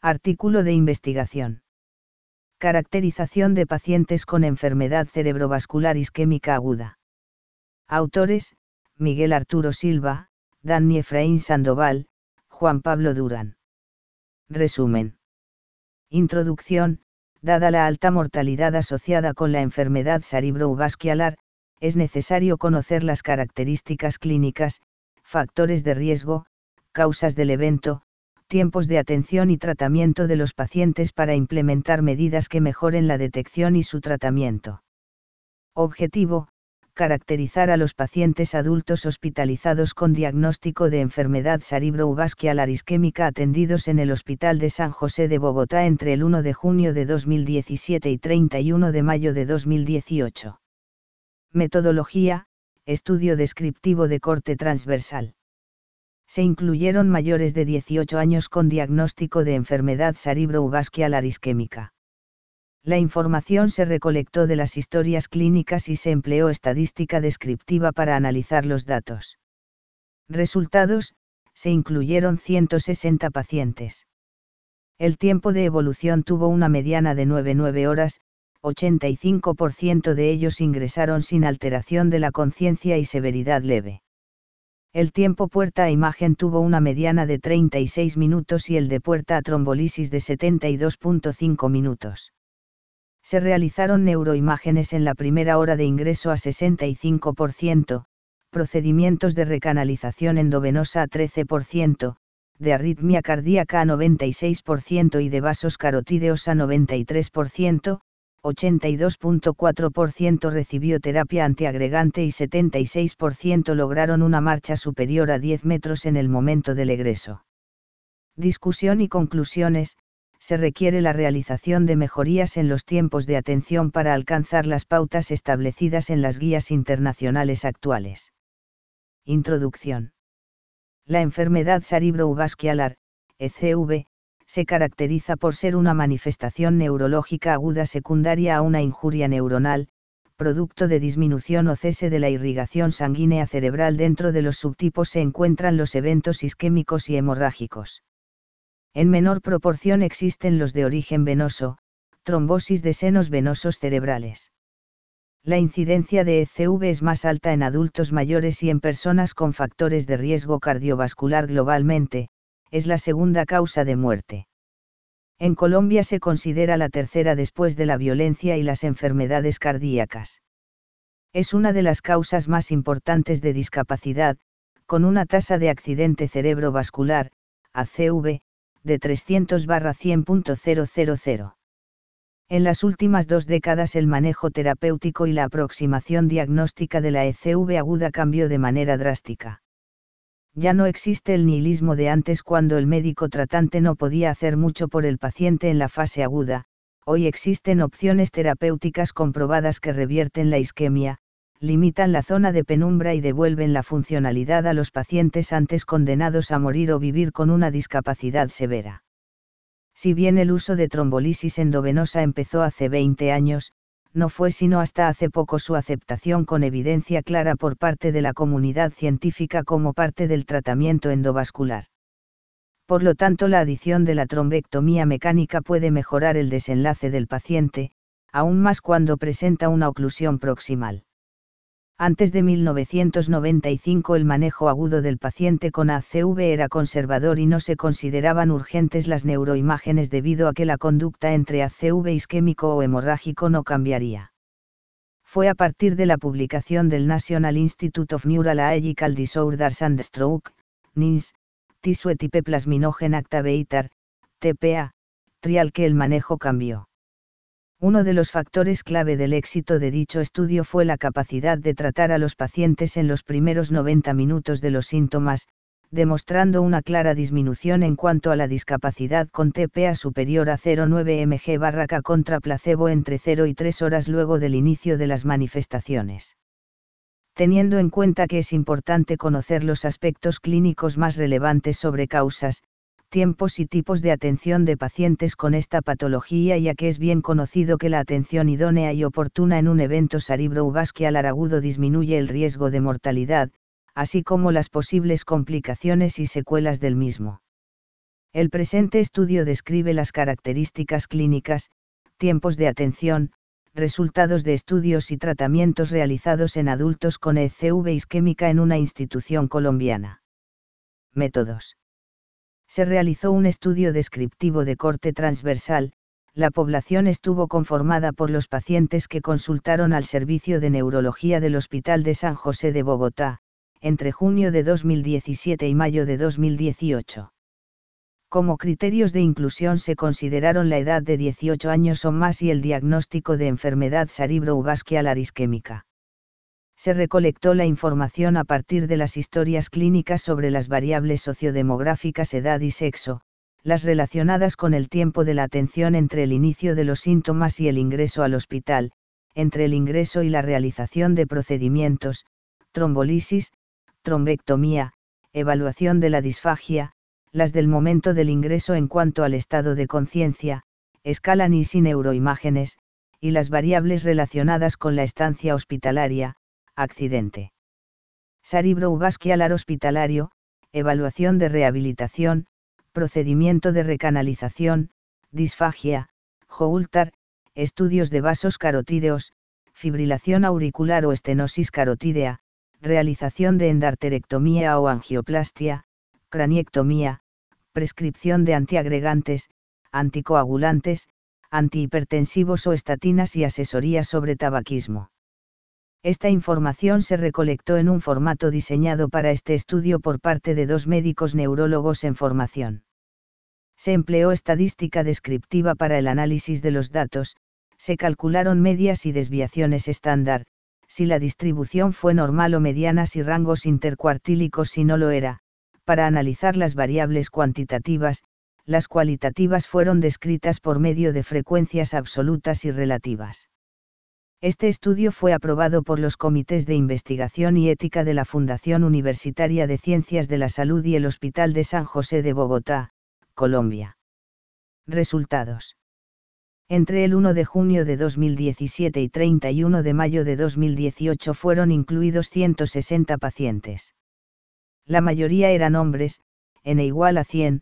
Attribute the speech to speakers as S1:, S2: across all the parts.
S1: Artículo de investigación. Caracterización de pacientes con enfermedad cerebrovascular isquémica aguda. Autores: Miguel Arturo Silva, Dani Efraín Sandoval, Juan Pablo Durán. Resumen. Introducción. Dada la alta mortalidad asociada con la enfermedad cerebrovascular, es necesario conocer las características clínicas, factores de riesgo, causas del evento, tiempos de atención y tratamiento de los pacientes para implementar medidas que mejoren la detección y su tratamiento. Objetivo: caracterizar a los pacientes adultos hospitalizados con diagnóstico de enfermedad cerebrovascular isquémica atendidos en el Hospital de San José de Bogotá entre el 1 de junio de 2017 y 31 de mayo de 2018. Metodología: estudio descriptivo de corte transversal. Se incluyeron mayores de 18 años con diagnóstico de enfermedad cerebrovascular isquémica. La información se recolectó de las historias clínicas y se empleó estadística descriptiva para analizar los datos. Resultados: se incluyeron 160 pacientes. El tiempo de evolución tuvo una mediana de 9 horas, 85% de ellos ingresaron sin alteración de la conciencia y severidad leve. El tiempo puerta a imagen tuvo una mediana de 36 minutos y el de puerta a trombolisis de 72.5 minutos. Se realizaron neuroimágenes en la primera hora de ingreso a 65%, procedimientos de recanalización endovenosa a 13%, de arritmia cardíaca a 96% y de vasos carotídeos a 93%, 82.4% recibió terapia antiagregante y 76% lograron una marcha superior a 10 metros en el momento del egreso. Discusión y conclusiones: se requiere la realización de mejorías en los tiempos de atención para alcanzar las pautas establecidas en las guías internacionales actuales. Introducción. La enfermedad cerebrovascular, ECV, se caracteriza por ser una manifestación neurológica aguda secundaria a una injuria neuronal, producto de disminución o cese de la irrigación sanguínea cerebral. Dentro de los subtipos se encuentran los eventos isquémicos y hemorrágicos. En menor proporción existen los de origen venoso, trombosis de senos venosos cerebrales. La incidencia de ECV es más alta en adultos mayores y en personas con factores de riesgo cardiovascular globalmente, es la segunda causa de muerte. En Colombia se considera la tercera después de la violencia y las enfermedades cardíacas. Es una de las causas más importantes de discapacidad, con una tasa de accidente cerebrovascular, ACV, de 300/100.000. En las últimas 2 décadas el manejo terapéutico y la aproximación diagnóstica de la ECV aguda cambió de manera drástica. Ya no existe el nihilismo de antes cuando el médico tratante no podía hacer mucho por el paciente en la fase aguda. Hoy existen opciones terapéuticas comprobadas que revierten la isquemia, limitan la zona de penumbra y devuelven la funcionalidad a los pacientes antes condenados a morir o vivir con una discapacidad severa. Si bien el uso de trombolisis endovenosa empezó hace 20 años, no fue sino hasta hace poco su aceptación con evidencia clara por parte de la comunidad científica como parte del tratamiento endovascular. Por lo tanto, la adición de la trombectomía mecánica puede mejorar el desenlace del paciente, aún más cuando presenta una oclusión proximal. Antes de 1995 el manejo agudo del paciente con ACV era conservador y no se consideraban urgentes las neuroimágenes debido a que la conducta entre ACV isquémico o hemorrágico no cambiaría. Fue a partir de la publicación del National Institute of Neurological Disorders and Stroke, NINS, Tissue Type Plasminogen Activator, TPA, trial que el manejo cambió. Uno de los factores clave del éxito de dicho estudio fue la capacidad de tratar a los pacientes en los primeros 90 minutos de los síntomas, demostrando una clara disminución en cuanto a la discapacidad con TPA superior a 0,9 mg/k contra placebo entre 0 y 3 horas luego del inicio de las manifestaciones. Teniendo en cuenta que es importante conocer los aspectos clínicos más relevantes sobre causas, tiempos y tipos de atención de pacientes con esta patología, ya que es bien conocido que la atención idónea y oportuna en un evento cerebrovascular agudo disminuye el riesgo de mortalidad, así como las posibles complicaciones y secuelas del mismo. El presente estudio describe las características clínicas, tiempos de atención, resultados de estudios y tratamientos realizados en adultos con ECV isquémica en una institución colombiana. Métodos. Se realizó un estudio descriptivo de corte transversal. La población estuvo conformada por los pacientes que consultaron al Servicio de Neurología del Hospital de San José de Bogotá, entre junio de 2017 y mayo de 2018. Como criterios de inclusión se consideraron la edad de 18 años o más y el diagnóstico de enfermedad cerebrovascular isquémica. Se recolectó la información a partir de las historias clínicas sobre las variables sociodemográficas, edad y sexo, las relacionadas con el tiempo de la atención entre el inicio de los síntomas y el ingreso al hospital, entre el ingreso y la realización de procedimientos, trombolisis, trombectomía, evaluación de la disfagia, las del momento del ingreso en cuanto al estado de conciencia, escala NIS y neuroimágenes, y las variables relacionadas con la estancia hospitalaria, accidente cerebrovascular hospitalario, evaluación de rehabilitación, procedimiento de recanalización, disfagia, Holter, estudios de vasos carotídeos, fibrilación auricular o estenosis carotídea, realización de endarterectomía o angioplastia, craniectomía, prescripción de antiagregantes, anticoagulantes, antihipertensivos o estatinas y asesoría sobre tabaquismo. Esta información se recolectó en un formato diseñado para este estudio por parte de 2 médicos neurólogos en formación. Se empleó estadística descriptiva para el análisis de los datos, se calcularon medias y desviaciones estándar, si la distribución fue normal o medianas y rangos intercuartílicos si no lo era. Para analizar las variables cuantitativas, las cualitativas fueron descritas por medio de frecuencias absolutas y relativas. Este estudio fue aprobado por los Comités de Investigación y Ética de la Fundación Universitaria de Ciencias de la Salud y el Hospital de San José de Bogotá, Colombia. Resultados. Entre el 1 de junio de 2017 y 31 de mayo de 2018 fueron incluidos 160 pacientes. La mayoría eran hombres, N igual a 100,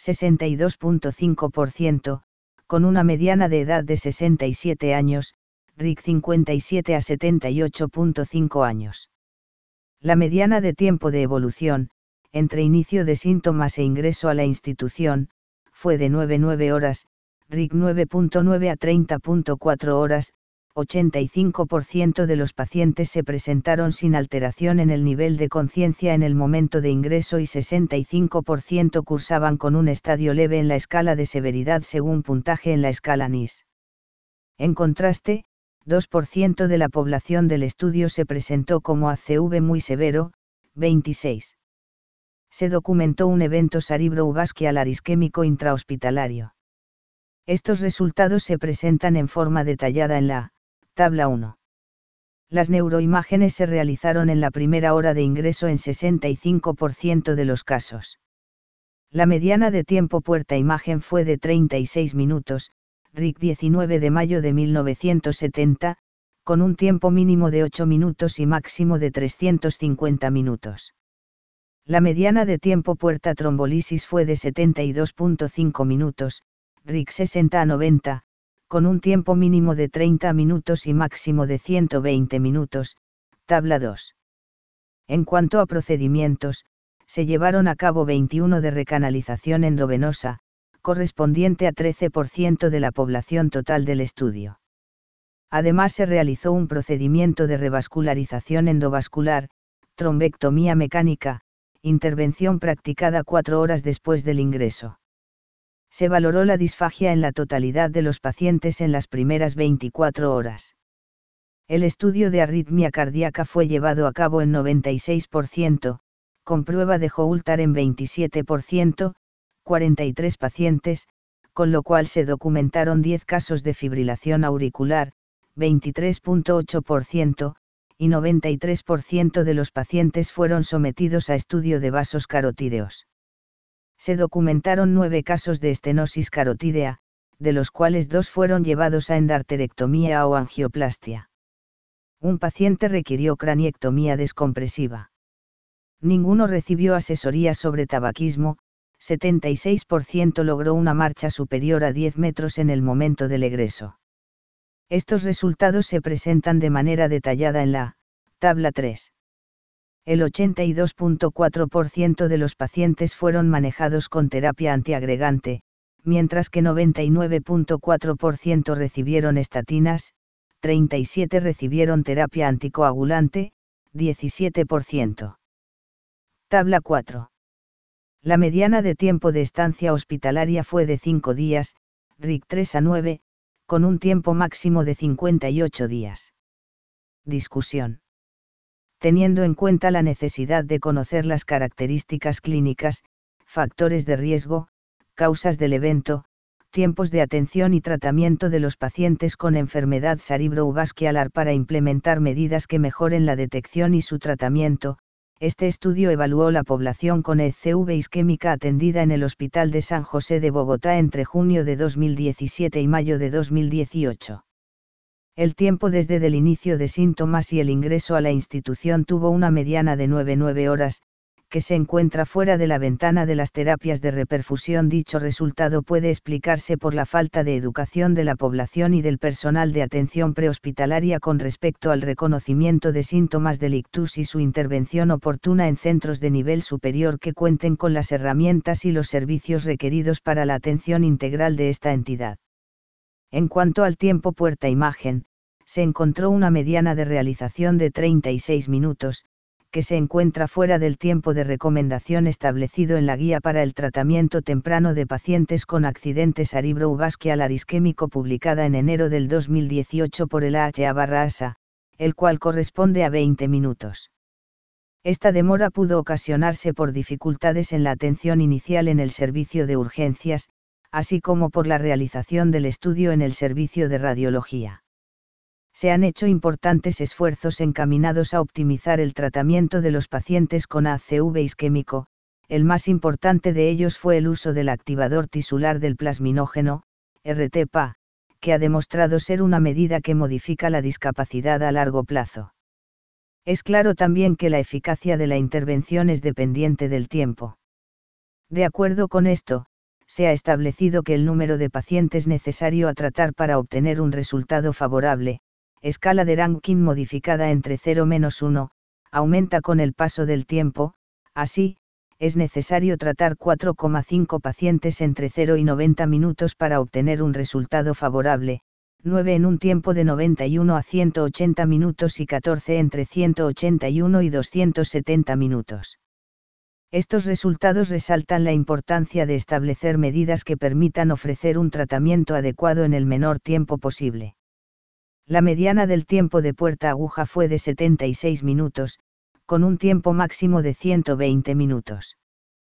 S1: 62.5%, con una mediana de edad de 67 años, RIC 57 a 78.5 años. La mediana de tiempo de evolución, entre inicio de síntomas e ingreso a la institución, fue de 9 horas, RIC 9.9 a 30.4 horas, 85% de los pacientes se presentaron sin alteración en el nivel de conciencia en el momento de ingreso y 65% cursaban con un estadio leve en la escala de severidad según puntaje en la escala NIS. En contraste, 2% de la población del estudio se presentó como ACV muy severo, 26. Se documentó un evento cerebrovascular isquémico intrahospitalario. Estos resultados se presentan en forma detallada en la tabla 1. Las neuroimágenes se realizaron en la primera hora de ingreso en 65% de los casos. La mediana de tiempo puerta imagen fue de 36 minutos, RIC 19 de mayo de 1970, con un tiempo mínimo de 8 minutos y máximo de 350 minutos. La mediana de tiempo puerta trombolisis fue de 72.5 minutos, RIC 60 a 90, con un tiempo mínimo de 30 minutos y máximo de 120 minutos, tabla 2. En cuanto a procedimientos, se llevaron a cabo 21 de recanalización endovenosa, correspondiente a 13% de la población total del estudio. Además se realizó un procedimiento de revascularización endovascular, trombectomía mecánica, intervención practicada 4 horas después del ingreso. Se valoró la disfagia en la totalidad de los pacientes en las primeras 24 horas. El estudio de arritmia cardíaca fue llevado a cabo en 96%, con prueba de Holter en 27%, 43 pacientes, con lo cual se documentaron 10 casos de fibrilación auricular, 23.8%, y 93% de los pacientes fueron sometidos a estudio de vasos carotídeos. Se documentaron 9 casos de estenosis carotídea, de los cuales 2 fueron llevados a endarterectomía o angioplastia. Un paciente requirió craniectomía descompresiva. Ninguno recibió asesoría sobre tabaquismo, 76% logró una marcha superior a 10 metros en el momento del egreso. Estos resultados se presentan de manera detallada en la tabla 3. El 82.4% de los pacientes fueron manejados con terapia antiagregante, mientras que 99.4% recibieron estatinas, 37% recibieron terapia anticoagulante, 17%. Tabla 4. La mediana de tiempo de estancia hospitalaria fue de 5 días, RIC 3 a 9, con un tiempo máximo de 58 días. Discusión. Teniendo en cuenta la necesidad de conocer las características clínicas, factores de riesgo, causas del evento, tiempos de atención y tratamiento de los pacientes con enfermedad cerebrovascular para implementar medidas que mejoren la detección y su tratamiento, este estudio evaluó la población con ECV isquémica atendida en el Hospital de San José de Bogotá entre junio de 2017 y mayo de 2018. El tiempo desde el inicio de síntomas y el ingreso a la institución tuvo una mediana de 9 horas, que se encuentra fuera de la ventana de las terapias de reperfusión. Dicho resultado puede explicarse por la falta de educación de la población y del personal de atención prehospitalaria con respecto al reconocimiento de síntomas del ictus y su intervención oportuna en centros de nivel superior que cuenten con las herramientas y los servicios requeridos para la atención integral de esta entidad. En cuanto al tiempo puerta-imagen, se encontró una mediana de realización de 36 minutos, que se encuentra fuera del tiempo de recomendación establecido en la Guía para el Tratamiento Temprano de Pacientes con Accidente Cerebrovascular Isquémico publicada en enero del 2018 por el AHA/ASA, el cual corresponde a 20 minutos. Esta demora pudo ocasionarse por dificultades en la atención inicial en el servicio de urgencias, así como por la realización del estudio en el servicio de radiología. Se han hecho importantes esfuerzos encaminados a optimizar el tratamiento de los pacientes con ACV isquémico, el más importante de ellos fue el uso del activador tisular del plasminógeno, RT-PA, que ha demostrado ser una medida que modifica la discapacidad a largo plazo. Es claro también que la eficacia de la intervención es dependiente del tiempo. De acuerdo con esto, se ha establecido que el número de pacientes necesario a tratar para obtener un resultado favorable, escala de Rankin modificada entre 0-1, aumenta con el paso del tiempo. Así, es necesario tratar 4,5 pacientes entre 0 y 90 minutos para obtener un resultado favorable, 9 en un tiempo de 91 a 180 minutos y 14 entre 181 y 270 minutos. Estos resultados resaltan la importancia de establecer medidas que permitan ofrecer un tratamiento adecuado en el menor tiempo posible. La mediana del tiempo de puerta-aguja fue de 76 minutos, con un tiempo máximo de 120 minutos.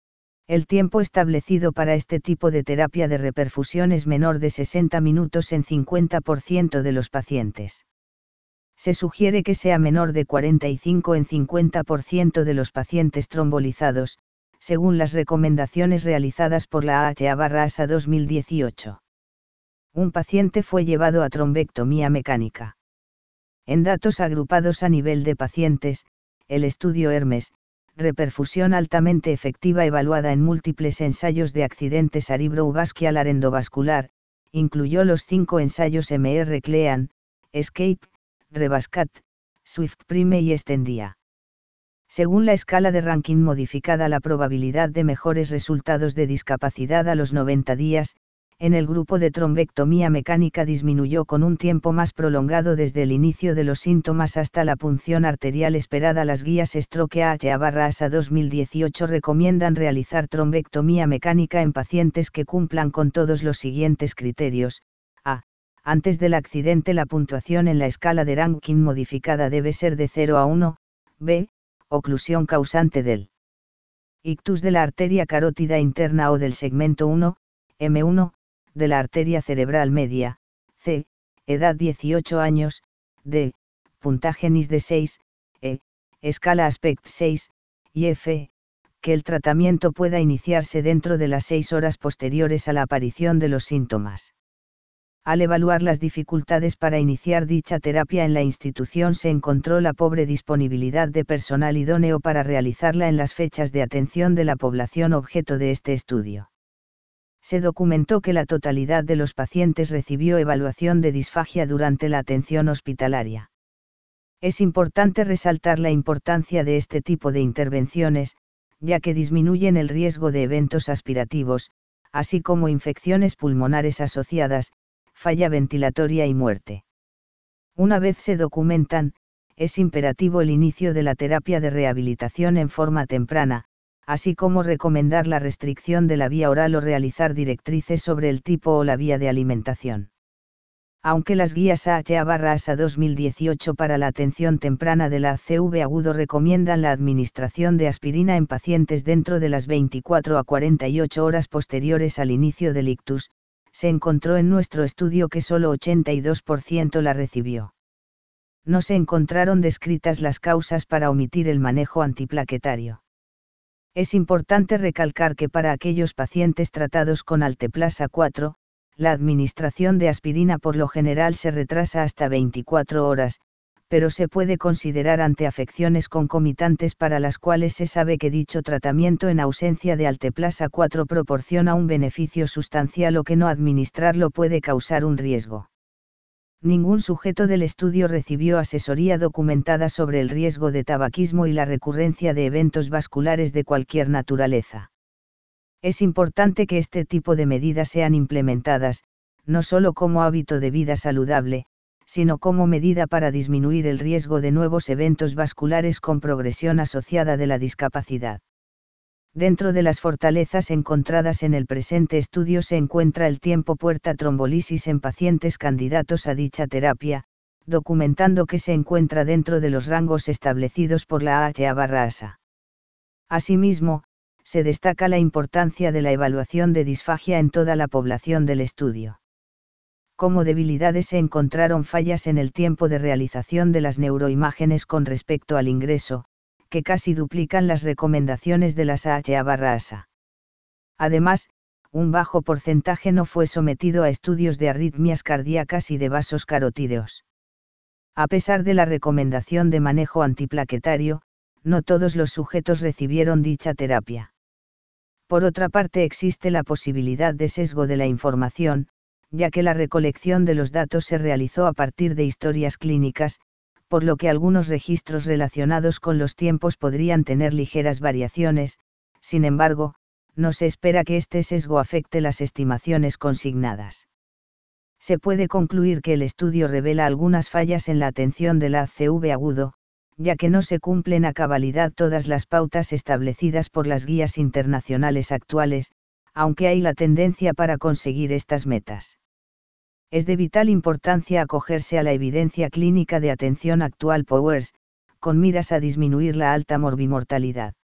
S1: El tiempo establecido para este tipo de terapia de reperfusión es menor de 60 minutos en 50% de los pacientes. Se sugiere que sea menor de 45 en 50% de los pacientes trombolizados, según las recomendaciones realizadas por la AHA/ASA 2018. Un paciente fue llevado a trombectomía mecánica. En datos agrupados a nivel de pacientes, el estudio HERMES, reperfusión altamente efectiva evaluada en múltiples ensayos de accidente cerebrovascular endovascular, incluyó los 5 ensayos MR-CLEAN, ESCAPE, REBASCAT, SWIFT Prime y Extendia. Según la escala de Rankin modificada, la probabilidad de mejores resultados de discapacidad a los 90 días, en el grupo de trombectomía mecánica disminuyó con un tiempo más prolongado desde el inicio de los síntomas hasta la punción arterial esperada. Las guías Stroke AHA/ASA 2018 recomiendan realizar trombectomía mecánica en pacientes que cumplan con todos los siguientes criterios. A. Antes del accidente la puntuación en la escala de Rankin modificada debe ser de 0 a 1. B. Oclusión causante del ictus de la arteria carótida interna o del segmento 1, M1, de la arteria cerebral media. C. Edad 18 años. D. Puntaje NIS de 6. E. Escala Aspect 6. Y F. Que el tratamiento pueda iniciarse dentro de las 6 horas posteriores a la aparición de los síntomas. Al evaluar las dificultades para iniciar dicha terapia en la institución se encontró la pobre disponibilidad de personal idóneo para realizarla en las fechas de atención de la población objeto de este estudio. Se documentó que la totalidad de los pacientes recibió evaluación de disfagia durante la atención hospitalaria. Es importante resaltar la importancia de este tipo de intervenciones, ya que disminuyen el riesgo de eventos aspirativos, así como infecciones pulmonares asociadas, falla ventilatoria y muerte. Una vez se documentan, es imperativo el inicio de la terapia de rehabilitación en forma temprana, así como recomendar la restricción de la vía oral o realizar directrices sobre el tipo o la vía de alimentación. Aunque las guías AHA/ASA 2018 para la atención temprana del ACV agudo recomiendan la administración de aspirina en pacientes dentro de las 24 a 48 horas posteriores al inicio del ictus, se encontró en nuestro estudio que solo 82% la recibió. No se encontraron descritas las causas para omitir el manejo antiplaquetario. Es importante recalcar que para aquellos pacientes tratados con alteplasa 4, la administración de aspirina por lo general se retrasa hasta 24 horas, pero se puede considerar ante afecciones concomitantes para las cuales se sabe que dicho tratamiento en ausencia de alteplasa 4 proporciona un beneficio sustancial o que no administrarlo puede causar un riesgo. Ningún sujeto del estudio recibió asesoría documentada sobre el riesgo de tabaquismo y la recurrencia de eventos vasculares de cualquier naturaleza. Es importante que este tipo de medidas sean implementadas, no solo como hábito de vida saludable, sino como medida para disminuir el riesgo de nuevos eventos vasculares con progresión asociada de la discapacidad. Dentro de las fortalezas encontradas en el presente estudio se encuentra el tiempo puerta trombolisis en pacientes candidatos a dicha terapia, documentando que se encuentra dentro de los rangos establecidos por la AHA/ASA. Asimismo, se destaca la importancia de la evaluación de disfagia en toda la población del estudio. Como debilidades se encontraron fallas en el tiempo de realización de las neuroimágenes con respecto al ingreso, que casi duplican las recomendaciones de las AHA/ASA. Además, un bajo porcentaje no fue sometido a estudios de arritmias cardíacas y de vasos carotídeos. A pesar de la recomendación de manejo antiplaquetario, no todos los sujetos recibieron dicha terapia. Por otra parte, existe la posibilidad de sesgo de la información, ya que la recolección de los datos se realizó a partir de historias clínicas, por lo que algunos registros relacionados con los tiempos podrían tener ligeras variaciones, sin embargo, no se espera que este sesgo afecte las estimaciones consignadas. Se puede concluir que el estudio revela algunas fallas en la atención del ACV agudo, ya que no se cumplen a cabalidad todas las pautas establecidas por las guías internacionales actuales, aunque hay la tendencia para conseguir estas metas. Es de vital importancia acogerse a la evidencia clínica de atención actual POWERS, con miras a disminuir la alta morbimortalidad.